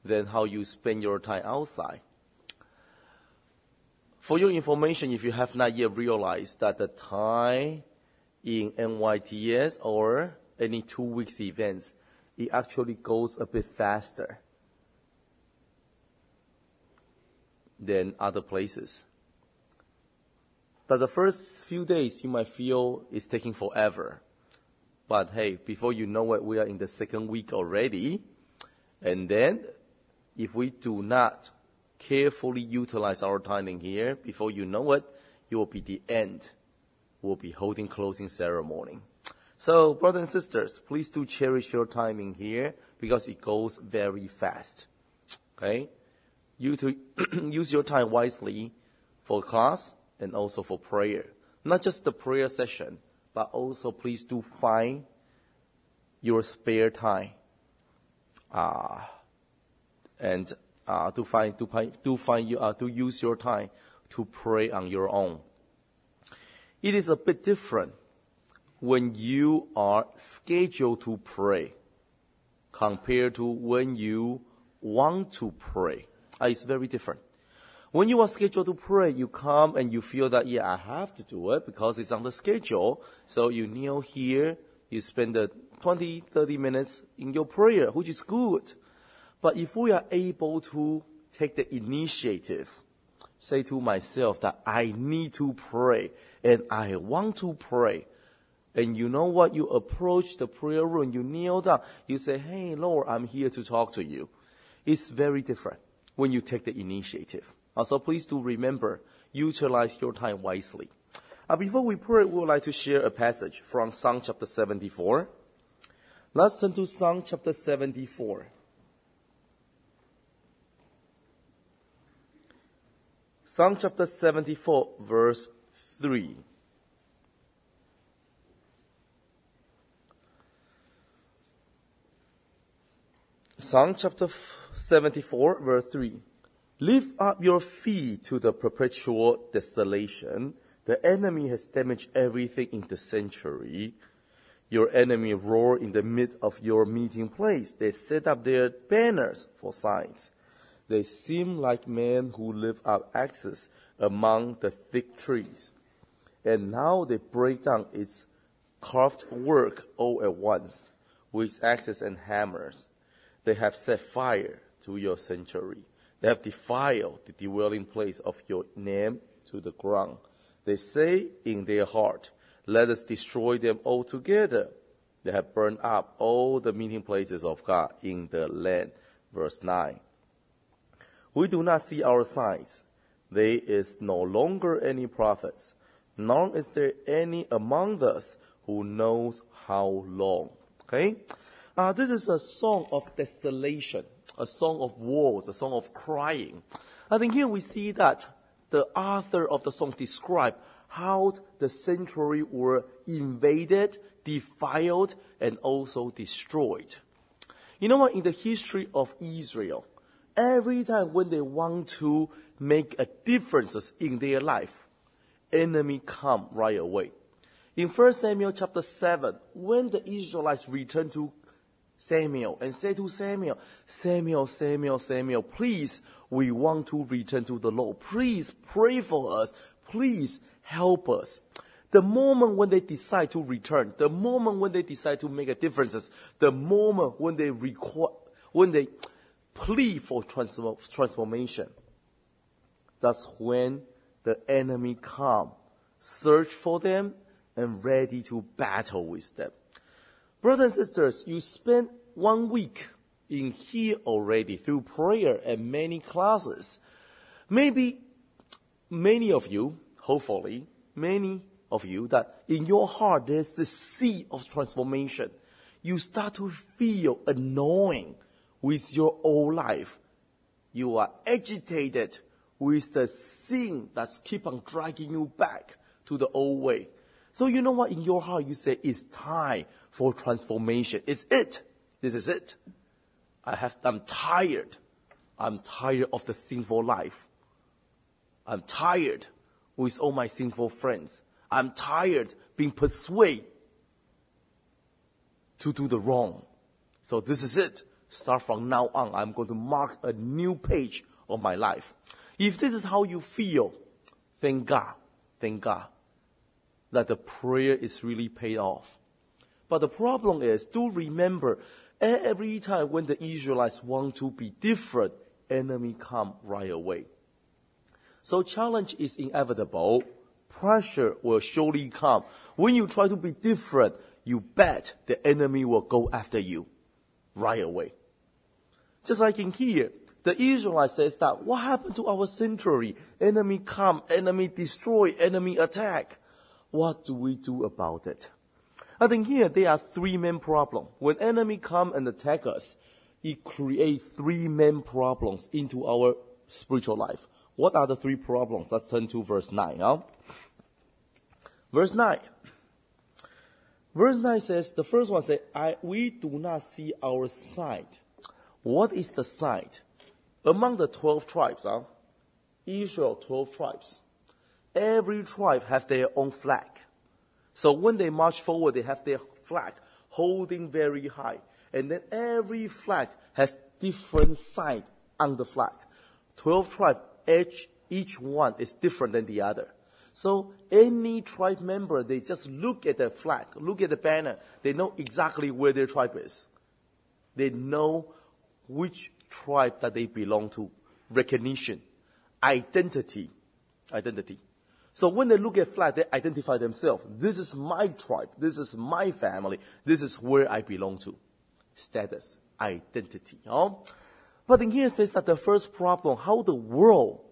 than how you spend your time outside. For your information, if you have not yet realized that the time in NYTS or any 2 weeks events, it actually goes a bit faster than other places. That the first few days you might feel it's taking forever. But hey, before you know it, we are in the second week already. And then, if we do not carefully utilize our time in here, before you know it, it will be the end. We'll be holding closing ceremony. So, brothers and sisters, please do cherish your time in here because it goes very fast. Okay? You to use your time wisely for class and also for prayer. Not just the prayer session, but also please do find your spare time. To use your time to pray on your own. It is a bit different when you are scheduled to pray compared to when you want to pray. It's very different. When you are scheduled to pray, you come and you feel that, I have to do it because it's on the schedule. So you kneel here, you spend the 20, 30 minutes in your prayer, which is good. But if we are able to take the initiative, say to myself that I need to pray and I want to pray, and you know what, you approach the prayer room, you kneel down, you say, hey, Lord, I'm here to talk to you. It's very different when you take the initiative. So please do remember, utilize your time wisely. Before we pray, we would like to share a passage from Psalm chapter 74. Let's turn to Psalm chapter 74. Psalm chapter 74, verse 3. Psalm chapter 74, verse 3. Lift up your feet to the perpetual desolation. The enemy has damaged everything in the sanctuary. Your enemy roar in the midst of your meeting place. They set up their banners for signs. They seem like men who lift up axes among the thick trees. And now they break down its carved work all at once with axes and hammers. They have set fire to your sanctuary. They have defiled the dwelling place of your name to the ground. They say in their heart, let us destroy them altogether. They have burned up all the meeting places of God in the land. Verse 9. We do not see our signs. There is no longer any prophets, nor is there any among us who knows how long. Okay? This is a song of desolation, a song of woes, a song of crying. I think here we see that the author of the song described how the sanctuary were invaded, defiled, and also destroyed. You know what? In the history of Israel, every time when they want to make a difference in their life, enemy come right away. In 1 Samuel chapter 7, when the Israelites returned to Samuel and said to Samuel, Samuel, please, we want to return to the Lord. Please pray for us. Please help us. The moment when they decide to return, the moment when they decide to make a difference, the moment when they plead for transformation, that's when the enemy come, search for them, and ready to battle with them. Brothers and sisters, you spent 1 week in here already through prayer and many classes. Maybe many of you, hopefully, many of you, that in your heart there's the seed of transformation. You start to feel annoying with your old life. You are agitated with the sin that's keep on dragging you back to the old way. So you know what? In your heart you say, it's time for transformation. It's it. This is it. I'm tired. I'm tired of the sinful life. I'm tired with all my sinful friends. I'm tired being persuaded to do the wrong. So this is it. Start from now on, I'm going to mark a new page of my life. If this is how you feel, thank God that the prayer is really paid off. But the problem is, do remember, every time when the Israelites want to be different, enemy come right away. So challenge is inevitable. Pressure will surely come. When you try to be different, you bet the enemy will go after you right away. Just like in here, the Israelites says that, what happened to our sanctuary? Enemy come, enemy destroy, enemy attack. What do we do about it? I think here there are three main problems. When enemy come and attack us, it creates three main problems into our spiritual life. What are the three problems? Let's turn to verse 9. Verse 9. Verse 9 says, the first one says, we do not see our side. What is the side? Among the 12 tribes, Israel, 12 tribes. Every tribe have their own flag. So when they march forward, they have their flag holding very high. And then every flag has different sign on the flag. 12 tribes, each one is different than the other. So any tribe member, they just look at the flag, look at the banner. They know exactly where their tribe is. They know which tribe that they belong to. Recognition. Identity. So when they look at flag, they identify themselves. This is my tribe. This is my family. This is where I belong to. Status. Identity. But in here it says that the first problem, how the world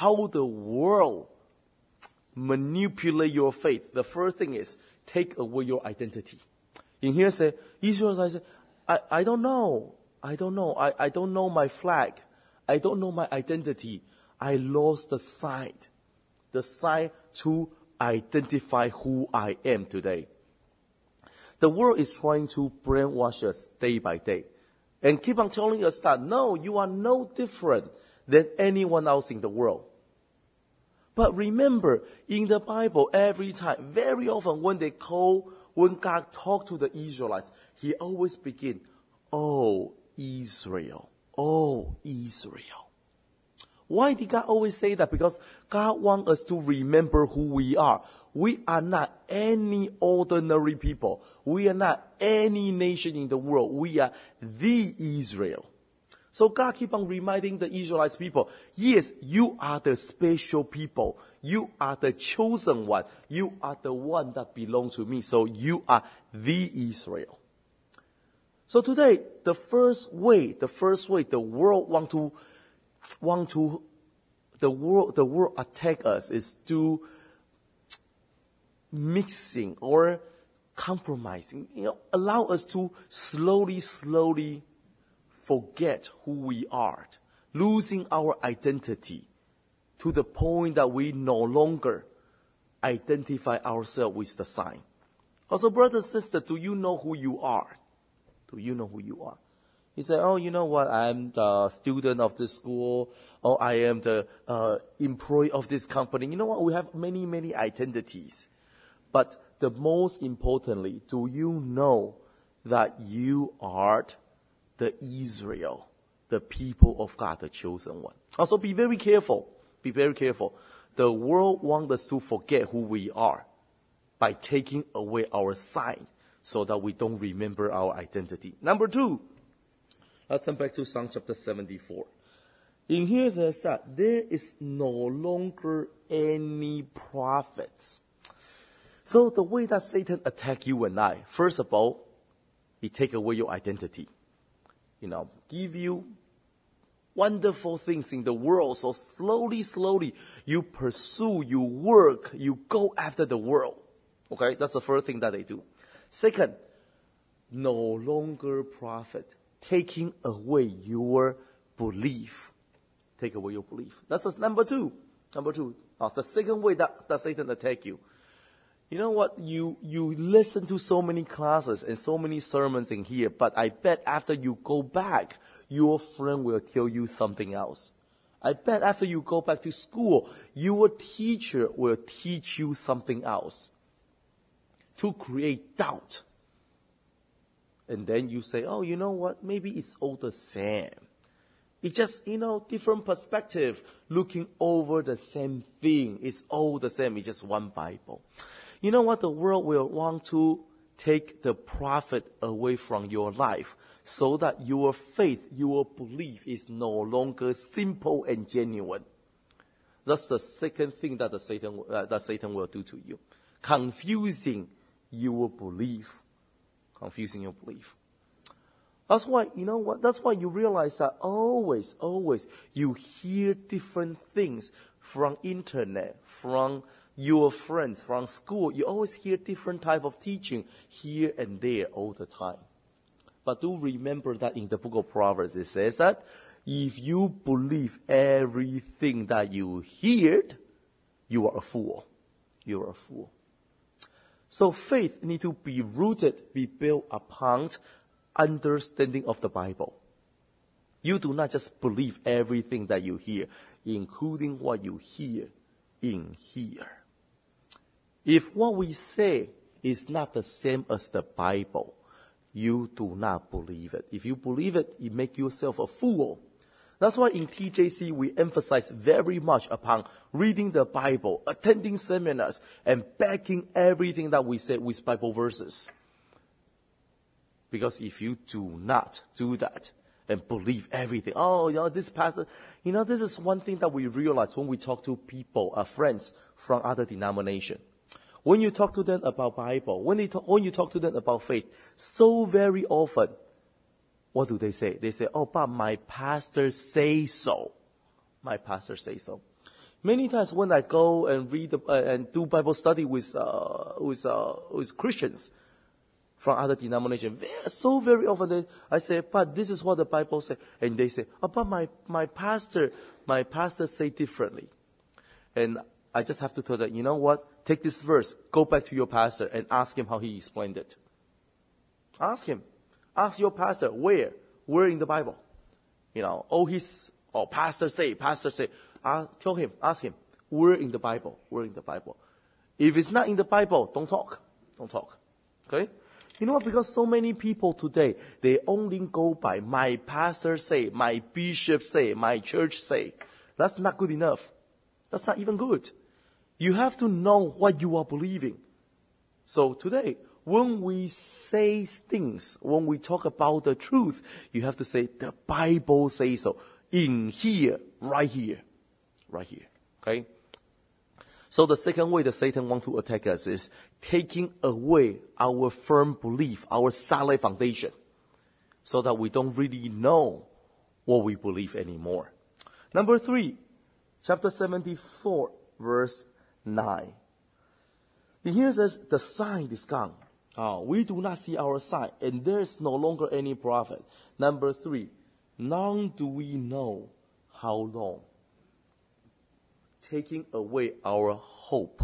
manipulate your faith. The first thing is take away your identity. In here it says, Israelites say, I don't know. I don't know my flag. I don't know my identity. I lost the sign to identify who I am today. The world is trying to brainwash us day by day and keep on telling us that, no, you are no different than anyone else in the world. But remember, in the Bible, every time, very often when God talked to the Israelites, he always begin, oh, Israel. Oh, Israel. Why did God always say that? Because God wants us to remember who we are. We are not any ordinary people. We are not any nation in the world. We are the Israel. So God keep on reminding the Israelites people, yes, you are the special people. You are the chosen one. You are the one that belongs to me. So you are the Israel. So today, the world the world attack us is to mixing or compromising, allow us to slowly forget who we are, losing our identity to the point that we no longer identify ourselves with the sign. Also, brother and sister, do you know who you are? Do you know who you are? You say, oh, you know what, I'm the student of this school, or I am the employee of this company. You know what, we have many identities. But the most importantly, do you know that you are the Israel, the people of God, the chosen one? Also, be very careful. Be very careful. The world wants us to forget who we are by taking away our sign so that we don't remember our identity. Number 2, let's turn back to Psalm chapter 74. In here it says that there is no longer any prophets. So the way that Satan attacks you and I, first of all, he take away your identity. Give you wonderful things in the world. So slowly, you pursue, you work, you go after the world. Okay, that's the first thing that they do. Second, no longer prophet, taking away your belief. Take away your belief. That's number 2. That's the second way that Satan attack you. You know what? You listen to so many classes and so many sermons in here, but I bet after you go back, your friend will tell you something else. I bet after you go back to school, your teacher will teach you something else to create doubt. And then you say, oh, you know what? Maybe it's all the same. It's just, different perspective, looking over the same thing. It's all the same. It's just one Bible. You know what? The world will want to take the profit away from your life so that your faith, your belief is no longer simple and genuine. That's the second thing that Satan will do to you. Confusing your belief. Confusing your belief. That's why, that's why you realize that always you hear different things from internet, from your friends, from school. You always hear different type of teaching here and there all the time. But do remember that in the book of Proverbs it says that if you believe everything that you heard, you are a fool. You are a fool. So faith needs to be rooted, be built upon understanding of the Bible. You do not just believe everything that you hear, including what you hear in here. If what we say is not the same as the Bible, you do not believe it. If you believe it, you make yourself a fool. That's why in TJC we emphasize very much upon reading the Bible, attending seminars, and backing everything that we say with Bible verses. Because if you do not do that and believe everything, this pastor, this is one thing that we realize when we talk to people, friends from other denominations. When you talk to them about Bible, when you talk to them about faith, so very often, what do they say? They say, but my pastor say so. My pastor say so. Many times when I go and read and do Bible study with Christians from other denominations, so very often I say, but this is what the Bible says. And they say, but my pastor say differently. And I just have to tell them, you know what? Take this verse, go back to your pastor and ask him how he explained it. Ask him. Ask your pastor, where in the Bible? Pastor say. Tell him, ask him, where in the Bible? If it's not in the Bible, don't talk. Okay? You know what? Because so many people today, they only go by my pastor say, my bishop say, my church say. That's not good enough. That's not even good. You have to know what you are believing. So today, when we say things, when we talk about the truth, you have to say, the Bible says so. In here, right here. Okay? So the second way that Satan wants to attack us is taking away our firm belief, our solid foundation, so that we don't really know what we believe anymore. Number 3, chapter 74, verse 9. Here says, the sign is gone. We do not see our sign, and there is no longer any prophet. Number 3, none do we know how long. Taking away our hope.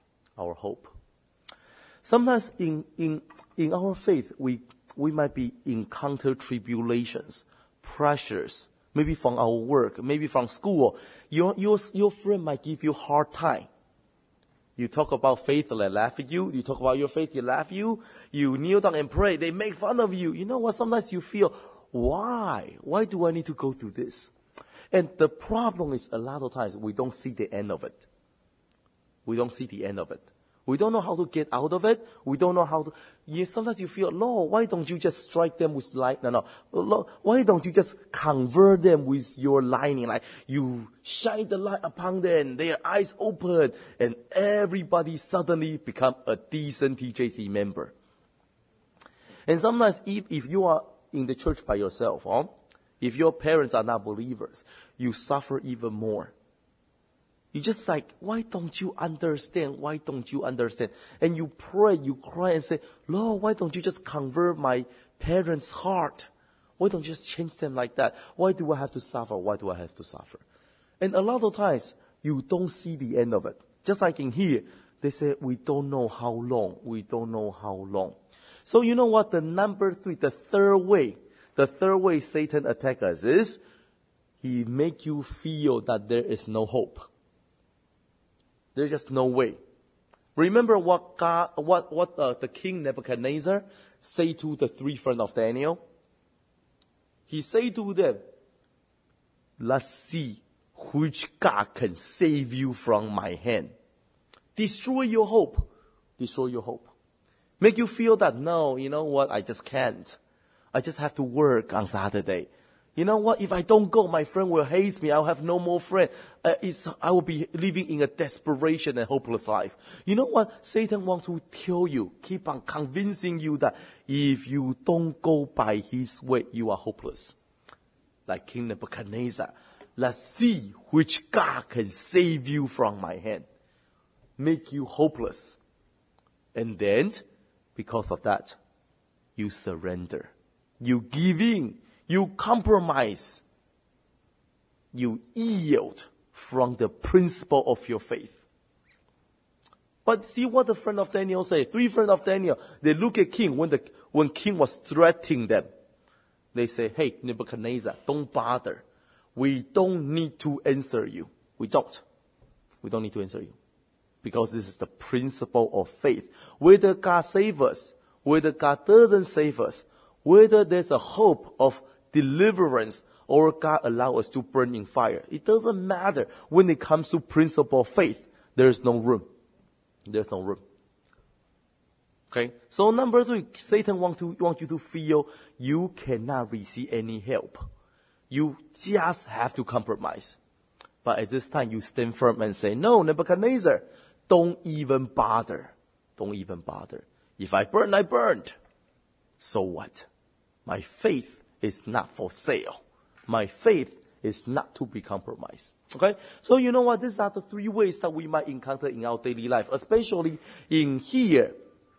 Sometimes in our faith, we might be encounter tribulations, pressures, maybe from our work, maybe from school. Your friend might give you a hard time. You talk about faith, they laugh at you. You talk about your faith, they laugh at you. You kneel down and pray, they make fun of you. You know what? Sometimes you feel, why? Why do I need to go through this? And the problem is a lot of times we don't see the end of it. We don't know how to get out of it. We don't know how to. Sometimes you feel, Lord, why don't you just strike them with light? No. Lord, why don't you just convert them with your lightning? Like you shine the light upon them, their eyes open, and everybody suddenly become a decent TJC member. And sometimes if you are in the church by yourself, if your parents are not believers, you suffer even more. You just like, why don't you understand? And you pray, you cry and say, Lord, why don't you just convert my parents' heart? Why don't you just change them like that? Why do I have to suffer? And a lot of times, you don't see the end of it. Just like in here, they say, we don't know how long. So you know what? The number 3, the third way Satan attacks us is, he make you feel that there is no hope. There's just no way. Remember what the king Nebuchadnezzar say to the three friends of Daniel? He said to them, let's see which God can save you from my hand. Destroy your hope. Destroy your hope. Make you feel that, no, you know what, I just can't. I just have to work on Saturday. You know what, if I don't go, my friend will hate me. I'll have no more friends. I will be living in a desperation and hopeless life. You know what, Satan wants to tell you, keep on convincing you that if you don't go by his way, you are hopeless. Like King Nebuchadnezzar, let's see which God can save you from my hand. Make you hopeless. And then, because of that, you surrender. You give in. You compromise. You yield from the principle of your faith. But see what the friend of Daniel say. Three friends of Daniel, they look at king when king was threatening them. They say, hey, Nebuchadnezzar, don't bother. We don't need to answer you. We don't need to answer you. Because this is the principle of faith. Whether God saves us, whether God doesn't save us, whether there's a hope of deliverance or God allow us to burn in fire. It doesn't matter. When it comes to principle of faith, there's no room. There's no room. Okay? So number 3, Satan want you to feel you cannot receive any help. You just have to compromise. But at this time, you stand firm and say, no, Nebuchadnezzar, don't even bother. Don't even bother. If I burn, I burned. So what? My faith is not for sale. My faith is not to be compromised. Okay? So you know what? These are the 3 ways that we might encounter in our daily life, especially in here,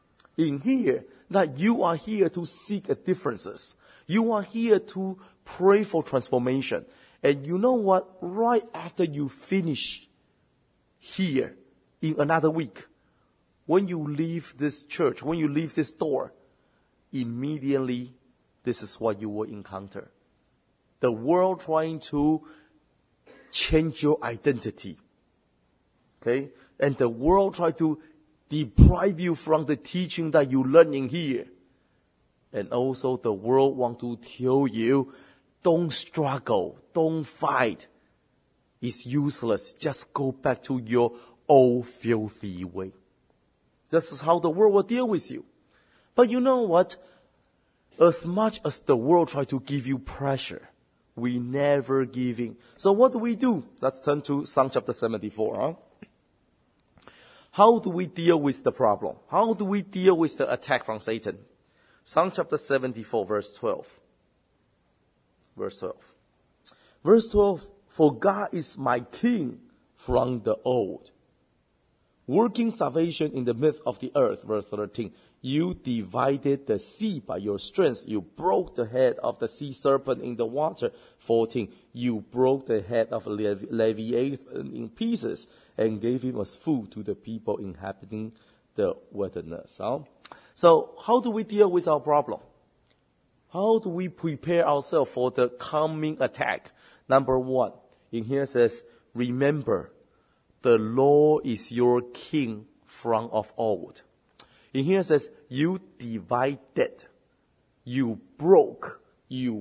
that you are here to seek differences. You are here to pray for transformation. And you know what? Right after you finish here, in another week, when you leave this church, when you leave this door, immediately this is what you will encounter. The world trying to change your identity. Okay? And the world try to deprive you from the teaching that you learn in here. And also the world want to tell you, don't struggle, don't fight. It's useless. Just go back to your old filthy way. This is how the world will deal with you. But you know what? As much as the world try to give you pressure, we never give in. So what do? Let's turn to Psalm chapter 74. How do we deal with the problem? How do we deal with the attack from Satan? Psalm chapter 74, verse 12. Verse 12. Verse 12, for God is my king from the old, working salvation in the midst of the earth. Verse 13, you divided the sea by your strength. You broke the head of the sea serpent in the water. 14, you broke the head of Leviathan in pieces and gave him as food to the people inhabiting the wilderness. So how do we deal with our problem? How do we prepare ourselves for the coming attack? Number 1, in here it says, remember, the Lord is your king from of old. In here it says, you divided, you broke, you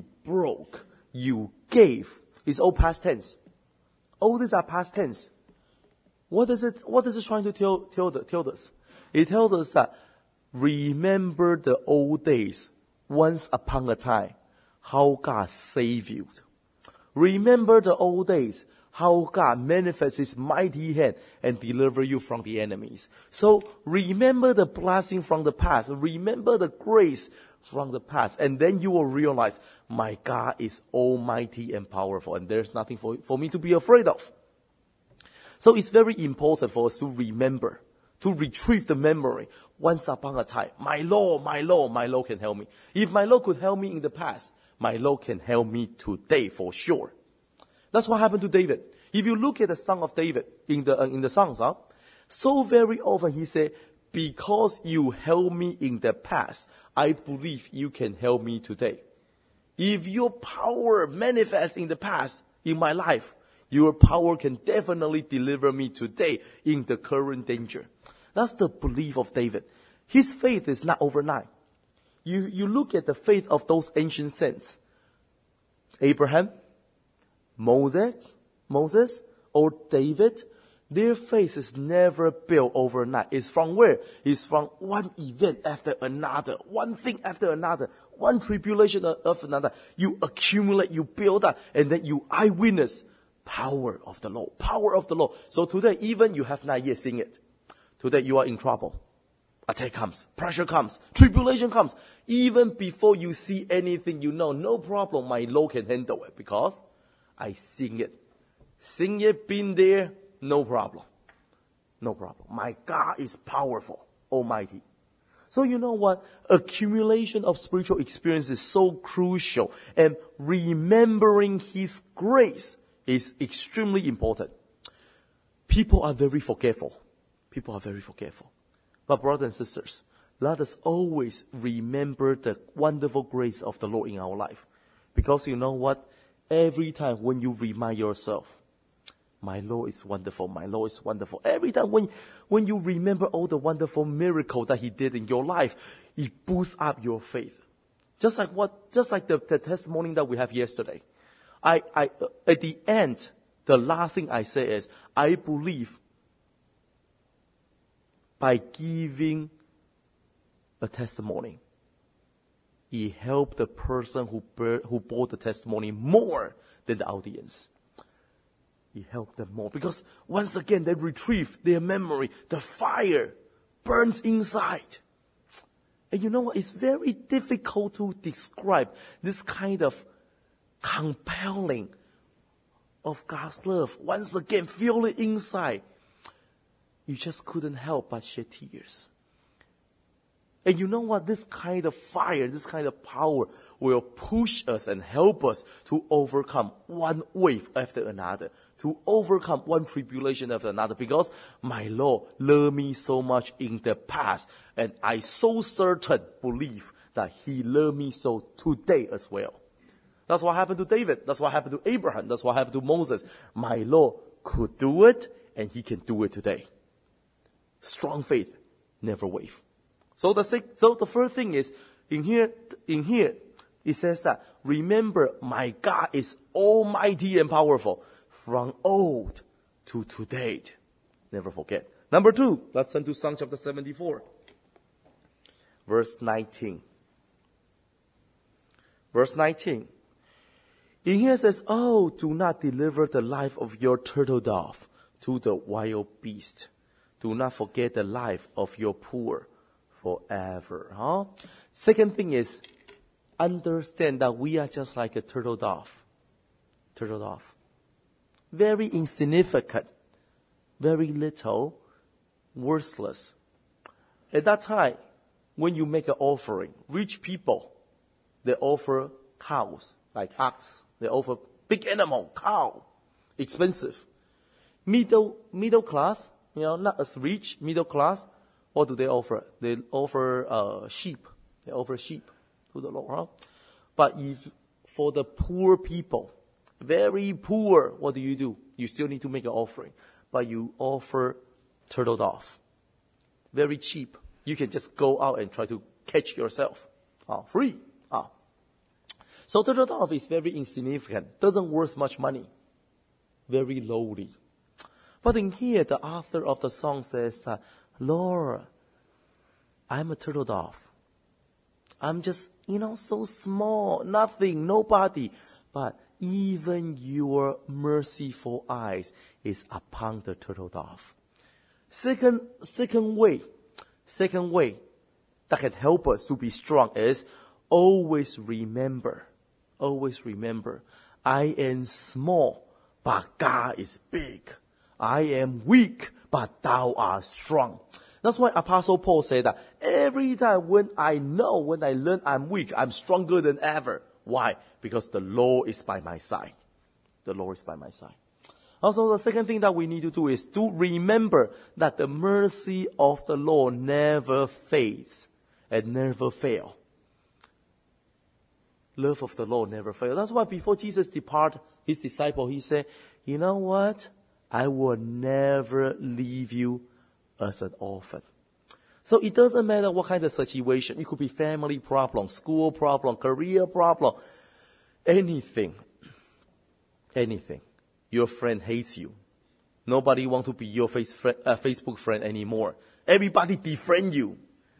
gave. It's all past tense. All these are past tense. What is it trying to tell us? It tells us that remember the old days, once upon a time, how God saved you. Remember the old days, how God manifests his mighty hand and deliver you from the enemies. So remember the blessing from the past. Remember the grace from the past. And then you will realize, my God is almighty and powerful. And there's nothing for me to be afraid of. So it's very important for us to remember, to retrieve the memory. Once upon a time, my Lord can help me. If my Lord could help me in the past, my Lord can help me today for sure. That's what happened to David. If you look at the Song of David in the Psalms, so very often he said, because you helped me in the past, I believe you can help me today. If your power manifests in the past, in my life, your power can definitely deliver me today in the current danger. That's the belief of David. His faith is not overnight. You look at the faith of those ancient saints. Abraham, Moses, or David, their faith is never built overnight. It's from where? It's from one event after another, one thing after another, one tribulation after another. You accumulate, you build up, and then you eyewitness power of the Lord, power of the Lord. So today, even you have not yet seen it. Today you are in trouble. Attack comes, pressure comes, tribulation comes. Even before you see anything, you know, no problem, my Lord can handle it because I sing it. Sing it, been there, no problem. No problem. My God is powerful, almighty. So you know what? Accumulation of spiritual experience is so crucial, and remembering His grace is extremely important. People are very forgetful. People are very forgetful. But brothers and sisters, let us always remember the wonderful grace of the Lord in our life. Because you know what? Every time when you remind yourself, my Lord is wonderful, my Lord is wonderful. Every time when you remember all the wonderful miracles that He did in your life, it boosts up your faith. Just like the testimony that we have yesterday. I at the end, the last thing I say is, I believe by giving a testimony, it helped the person who bore the testimony more than the audience. It helped them more because once again they retrieve their memory. The fire burns inside. And you know what? It's very difficult to describe this kind of compelling of God's love. Once again, feel it inside. You just couldn't help but shed tears. And you know what? This kind of fire, this kind of power will push us and help us to overcome one wave after another, to overcome one tribulation after another, because my Lord loved me so much in the past, and I so certain believe that He loved me so today as well. That's what happened to David. That's what happened to Abraham. That's what happened to Moses. My Lord could do it, and He can do it today. Strong faith, never wave. So the first thing is, in here, it says that, remember, my God is almighty and powerful, from old to today. Never forget. Number 2, let's turn to Psalm chapter 74. Verse 19. Verse 19. In here it says, oh, do not deliver the life of your turtle dove to the wild beast. Do not forget the life of your poor forever. Second thing is, understand that we are just like a turtle dove. Turtle dove. Very insignificant. Very little. Worthless. At that time, when you make an offering, rich people, they offer cows, like ox. They offer big animal, cow. Expensive. Middle class, not as rich, middle class, what do they offer? They offer sheep. They offer sheep to the Lord. But if for the poor people, very poor, what do? You still need to make an offering. But you offer turtle dove. Very cheap. You can just go out and try to catch yourself. Free. So turtle dove is very insignificant. Doesn't worth much money. Very lowly. But in here, the author of the song says that, Lord, I'm a turtle dove. I'm just, so small, nothing, nobody. But even your merciful eyes is upon the turtle dove. Second way that can help us to be strong is always remember, I am small, but God is big. I am weak, but thou art strong. That's why Apostle Paul said that every time when I learn I'm weak, I'm stronger than ever. Why? Because the Lord is by my side. The Lord is by my side. Also, the second thing that we need to do is to remember that the mercy of the Lord never fades and never fails. Love of the Lord never fails. That's why before Jesus departed His disciple, He said, you know what? I will never leave you as an orphan. So it doesn't matter what kind of situation. It could be family problem, school problem, career problem, anything. Anything. Your friend hates you. Nobody wants to be your Facebook friend anymore. Everybody defriend you.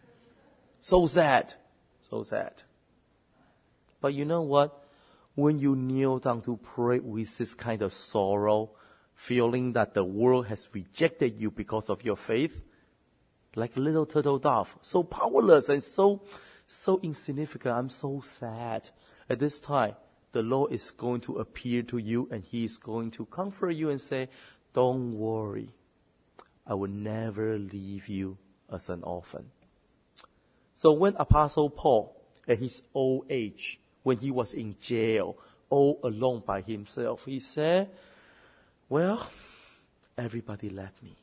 So sad. So sad. But you know what? When you kneel down to pray with this kind of sorrow, feeling that the world has rejected you because of your faith, like a little turtle dove, so powerless and so insignificant, I'm so sad. At this time, the Lord is going to appear to you and He is going to comfort you and say, don't worry, I will never leave you as an orphan. So when Apostle Paul, at his old age, when he was in jail, all alone by himself, he said, well, everybody left me.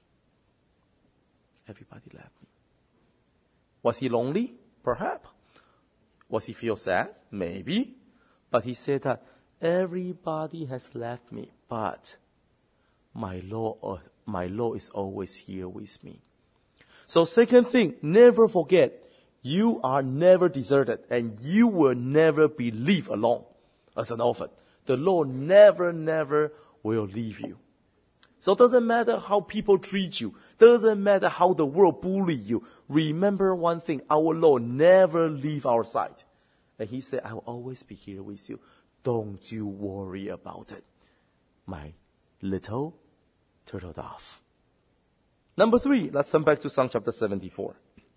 Everybody left me. Was he lonely? Perhaps. Was he feel sad? Maybe. But he said that everybody has left me, but my Lord is always here with me. So second thing, never forget, you are never deserted and you will never be left alone as an orphan. The Lord never will leave you. So it doesn't matter how people treat you. Doesn't matter how the world bully you. Remember one thing, our Lord never leave our side. And He said, I will always be here with you. Don't you worry about it, my little turtle dove. Number 3, let's turn back to Psalm chapter 74.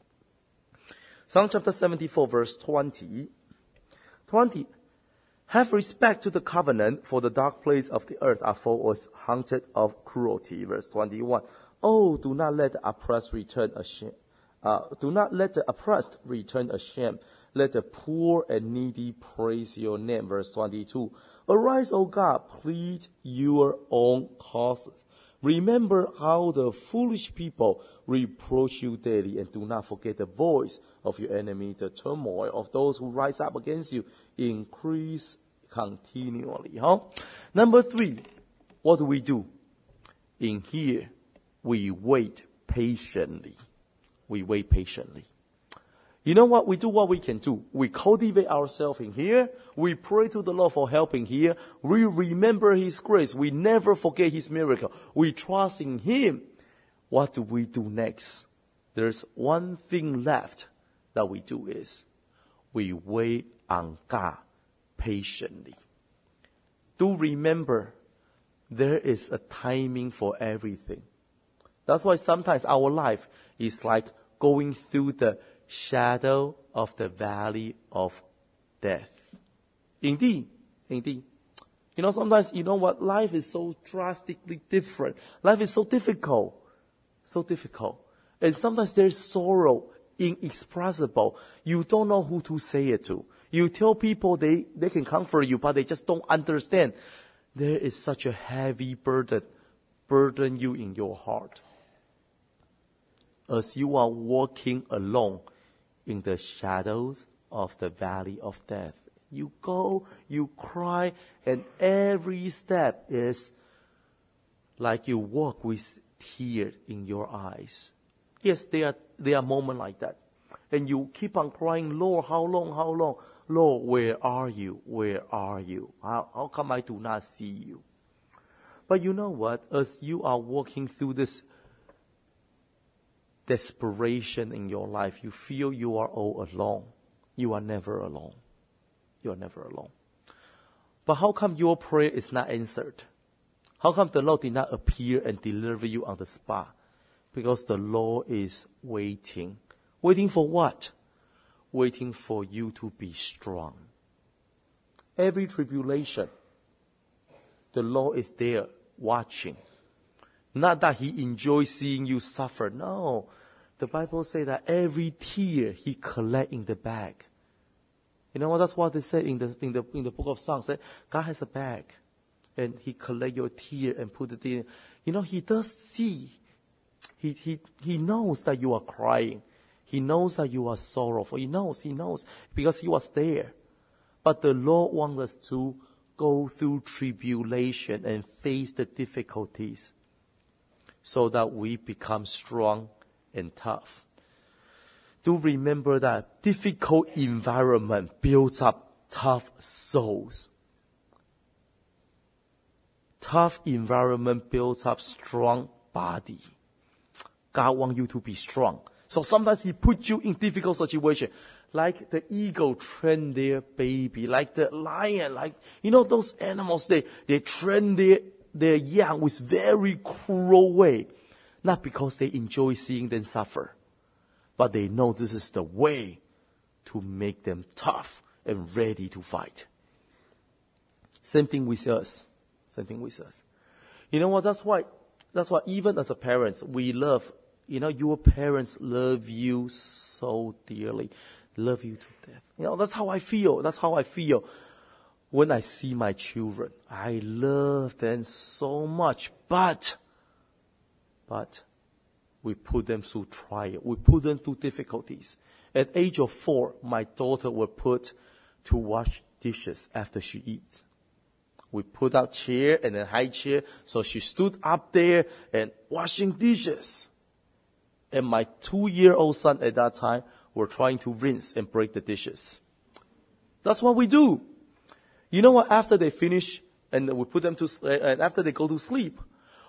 Psalm chapter 74, verse 20. 20. Have respect to the covenant, for the dark place of the earth are full as haunted of cruelty. Verse 21. Oh, do not let the oppressed return ashamed. Do not let the oppressed return ashamed. Let the poor and needy praise your name. Verse 22. Arise, O God, plead your own causes. Remember how the foolish people reproach you daily, and do not forget the voice of your enemy. The turmoil of those who rise up against you increase continually. Number 3, what do? In here, we wait patiently. We wait patiently. You know what? We do what we can do. We cultivate ourselves in here. We pray to the Lord for help in here. We remember His grace. We never forget His miracle. We trust in Him. What do we do next? There's one thing left that we do is we wait on God patiently. Do remember there is a timing for everything. That's why sometimes our life is like going through the shadow of the valley of death. Indeed. You know, sometimes, you know what? Life is so drastically different. Life is so difficult. And sometimes there's sorrow, inexpressible. You don't know who to say it to. You tell people they can comfort you, but they just don't understand. There is such a heavy burden you in your heart. As you are walking alone in the shadows of the valley of death, you go, you cry, and every step is like you walk with tears in your eyes. Yes, there are moments like that. And you keep on crying, Lord, how long? Lord, where are you? How come I do not see you? But you know what? As you are walking through this desperation in your life, you feel you are all alone. You are never alone. But how come your prayer is not answered? How come the Lord did not appear and deliver you on the spot? Because the Lord is waiting. Waiting for what? Waiting for you to be strong. Every tribulation, the Lord is there watching. Not that He enjoys seeing you suffer. No. The Bible says that every tear He collects in the bag. You know what? That's what they say in the book of Psalms. God has a bag, and He collects your tear and put it in. You know, He does see. He knows that you are crying. He knows that you are sorrowful. He knows because He was there. But the Lord wants us to go through tribulation and face the difficulties so that we become strong and tough. do remember that difficult environment builds up tough souls. Tough environment builds up strong body. God wants you to be strong. So sometimes He puts you in difficult situations. Like the eagle train their baby. Like the lion. Like, those animals, they train their young with very cruel way. Not because they enjoy seeing them suffer. But they know this is the way to make them tough and ready to fight. Same thing with us. Same thing with us. You know what? That's why even as a parent, we love, your parents love you so dearly. Love you to death. That's how I feel. That's how I feel when I see my children. I love them so much. But we put them through trial. We put them through difficulties. At age of 4, my daughter was put to wash dishes after she eats. We put out chair and then high chair, so she stood up there and washing dishes. And my 2-year-old son at that time were trying to rinse and break the dishes. That's what we do. You know what? After they finish and we put them to, and after they go to sleep,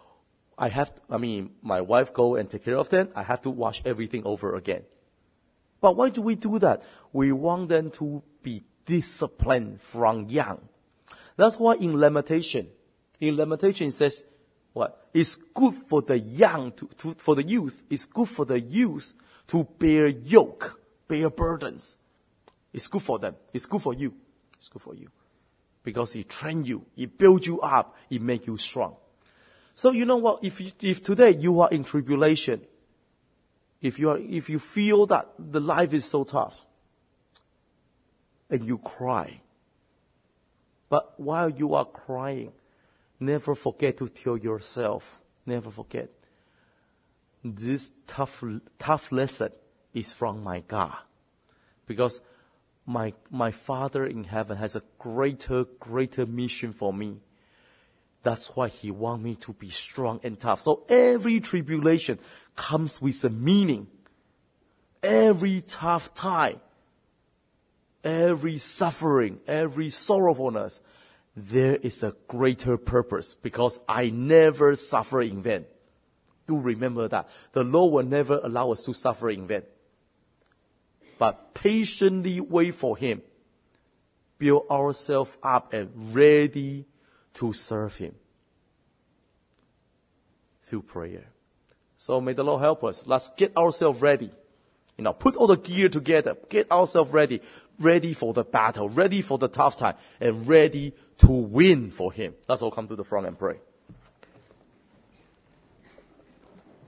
my wife go and take care of them. I have to wash everything over again. But why do we do that? We want them to be disciplined from young. That's why in Lamentation it says, what? It's good for the young, for the youth. It's good for the youth to bear yoke, bear burdens. It's good for them. It's good for you. It's good for you. Because it trains you. It builds you up. It makes you strong. So you know what? If today you are in tribulation, if you feel that the life is so tough, and you cry, but while you are crying, never forget to tell yourself, never forget, this tough lesson is from my God. Because my Father in heaven has a greater mission for me. That's why He wants me to be strong and tough. So every tribulation comes with a meaning. Every tough time, every suffering, every sorrowfulness, there is a greater purpose, because I never suffer in vain. Do remember that. The Lord will never allow us to suffer in vain. But patiently wait for Him. Build ourselves up and ready to serve Him through prayer. So may the Lord help us. Let's get ourselves ready. Put all the gear together. Get ourselves ready. Ready for the battle. Ready for the tough time. And ready to win for Him. Let's all come to the front and pray.